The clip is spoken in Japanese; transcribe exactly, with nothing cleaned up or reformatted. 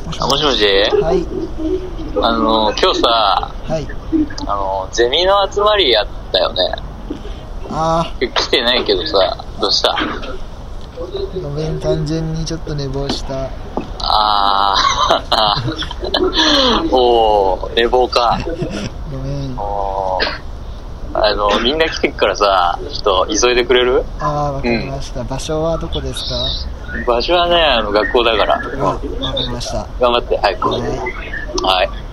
あ、もしもし。 はい。 あの今日さ、 はい。 あのゼミの集まりやったよね。 あ来てないけどさ、どうした？ ー、ごめん、単純にちょっと寝坊した。 あーおー、寝坊か。 ごめん。 おー、あのみんな来てくからさ、ちょっと急いでくれる？ あー、わかりました、うん、場所はどこですか？ 場所はね、あの学校だから。 あ、わかりました。 頑張って、早く。 はい。 はい。